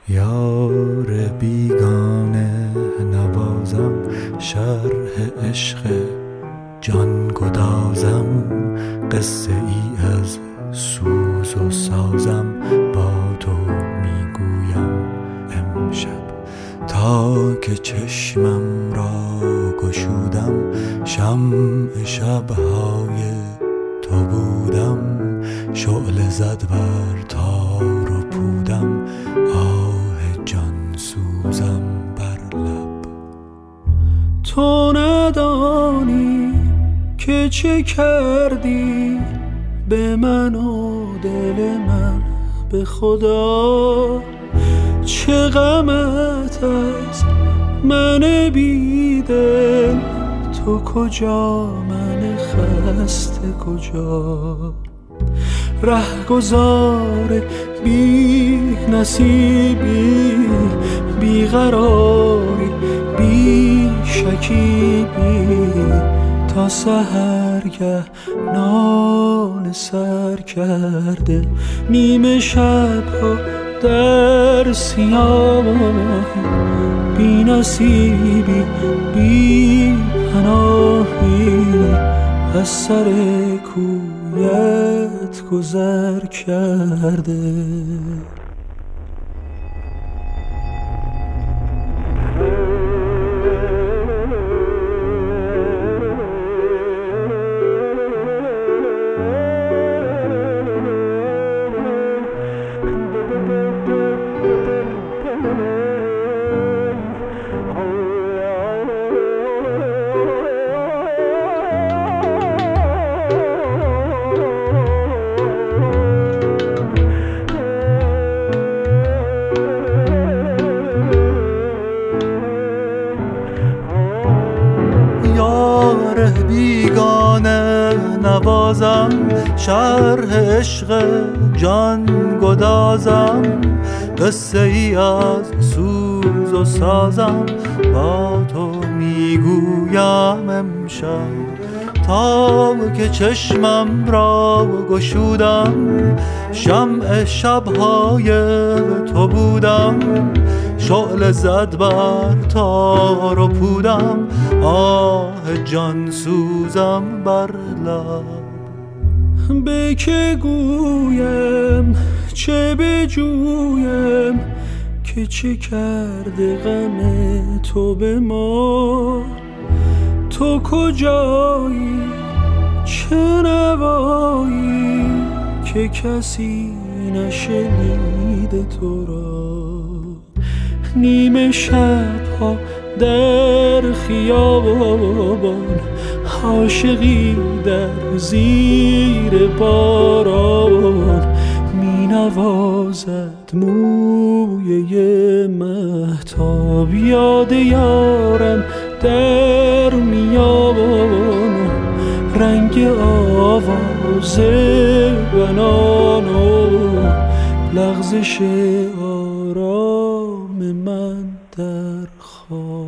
یار بیگانه نوازم، شرح عشق جان گدازم، قصه ای از سوز و سازم با تو میگویم امشب. تا که چشمم را گشودم، شمع شبهای تو بودم، شعله زد بر تار و پودم، آه جان سوزم بر لب. تو ندانی که چه کردی به من و دل من، به خدا چه غمت از من بیدل. تو کجا من خسته کجا، رهگذار بی نصیبی، بی قراری بی شکیبی، تا سحرگه ناله سر کرده، نیمه شبها در سیاهی، بی نصیبی بی پناهی، از سر کویت گذر کرده. بیگانه نوازم، شرح عشق جان گدازم، قصه ای از سوز و سازم با تو میگویم امشب. تا که چشمم را گشودم، شمع شبهای تو بودم، شعله زد بر تار و پودم، آه جان سوزم بر لب. به که گویم چه بجویم که چه کرده غم تو به ما. تو کجایی چه نوایی که کسی نشنیده تو را. نیمه شبها در خیابان، عاشقی در زیر باران، می نوازد مویه مهتاب، یاد یارم در میان، رنگ آواز بنان و لغزش آرام من در خواب.